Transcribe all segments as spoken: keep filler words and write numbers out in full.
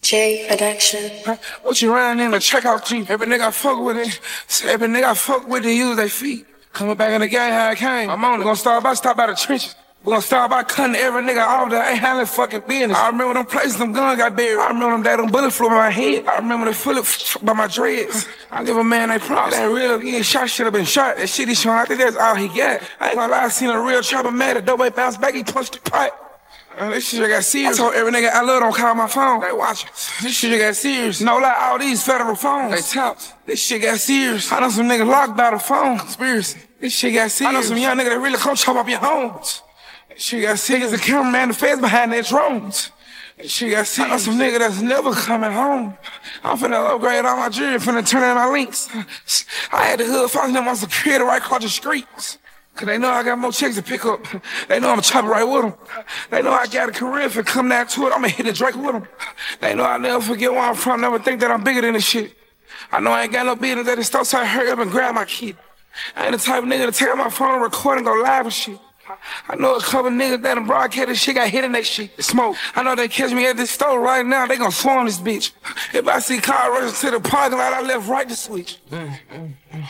J Production. What you riding in the checkout Jeep? Every nigga I fuck with it. Every nigga I fuck with it use their feet. Coming back in the game how I came. I'm only gonna start by stop by the trenches. We gonna start by cutting every nigga off that ain't handling fucking business. I remember them places them guns got buried. I remember them that them bullets flew by my head. I remember the bullet by my dreads. I give a man they props. That real, he ain't shot, should have been shot. That shit he showing, I think that's all he got. I ain't gonna lie, I seen a real trapper mad at dope bounce back, he punched the pipe. Uh, this shit got serious. I told every nigga I love don't call my phone. They watching. This shit got serious. No lie, all these federal phones. They tops. This shit got serious. I know some niggas locked by the phone. Conspiracy. This shit got serious. I know some young niggas that really come chop up your homes. This shit got serious. The cameraman, the feds behind their drones. This shit got serious. I know some niggas that's never coming home. I'm finna upgrade all my jewelry, finna turn in my links. I had the hood following them on security right across the streets. Cause they know I got more checks to pick up. They know I'ma chop it right with them. They know I got a career, if it come down to it, I'ma hit the Drake with them. They know I never forget where I'm from, never think that I'm bigger than this shit. I know I ain't got no business that it starts, so I hurry up and grab my kid. I ain't the type of nigga to take out my phone and record and go live and shit. I know a couple niggas that done broadcasted shit got hit in that shit. Smoke. I know they catch me at this store right now, they gon' swarm this bitch. If I see car rushing to the parking lot, I left right to switch. Mm, mm, mm.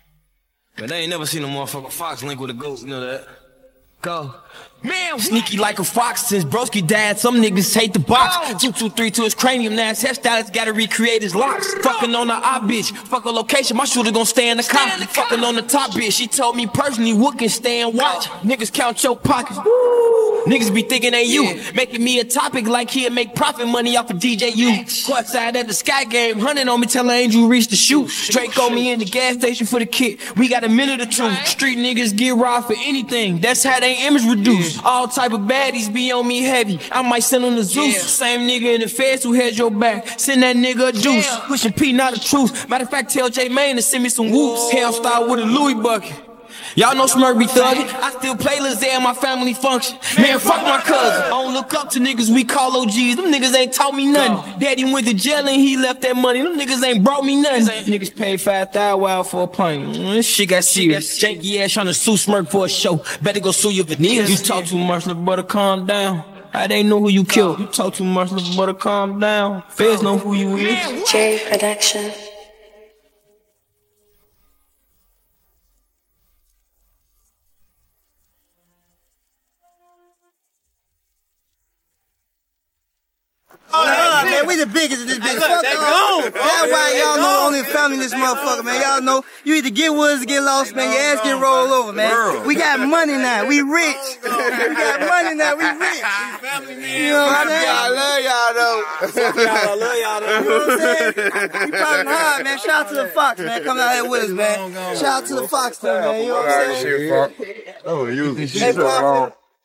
But they ain't never seen a motherfucking fox link with a goat, you know that? Go. Man, sneaky like a fox since Broski died. Some niggas hate the box. Oh. two two three to his cranium. Now his hairstylist gotta recreate his locks. Fucking on the op bitch. Fuck a location. My shooter gon' stay in the car. Fucking on the top bitch. She told me personally, what can stay and watch. Oh. Niggas count your pockets. Woo. Niggas be thinking they you. Yeah. Making me a topic like he'll make profit money off of D J U. Courtside at the Sky Game. Hunting on me, tell Angel reach the shoot. Drake on me in the gas station for the kit. We got a minute or two. Street niggas get robbed for anything. That's how they image reduced. All type of baddies be on me heavy. I might send them to Zeus. Yeah. Same nigga in the feds who had your back. Send that nigga a deuce. Yeah. Pushing P, not a truth. Matter of fact, tell J Mane to send me some whoops. Hell style with a Louis bucket. Y'all know Smirk be thuggin'. I still play Lizzie at my family function. Man, fuck my cousin. I don't look up to niggas we call O Gs. Them niggas ain't taught me nothing. Daddy went to jail and he left that money. Them niggas ain't brought me nothing. Niggas paid five thousand wild for a pint. This shit got serious. Janky ass tryna sue Smirk for a show. Better go sue your veneers. You talk too much, little brother, calm down. I they know who you killed. You talk too much, little brother, calm down. Feds know who you is. J Production. Oh, man, we the biggest in this bitch. Fuck y'all. That's why y'all know only family in this motherfucker, man. Y'all know you either get woods or get lost, man. Your ass get rolled over, man. We got money now. We rich. We got money now. We rich. You know what I'm saying? I love y'all though. Fuck y'all. I love y'all though. You know what I'm saying? We popping hard, man. Shout out to the Fox, man. Come out here with us, man. Shout out to the Fox, though, man. You know what I'm saying? Oh, you. Hey,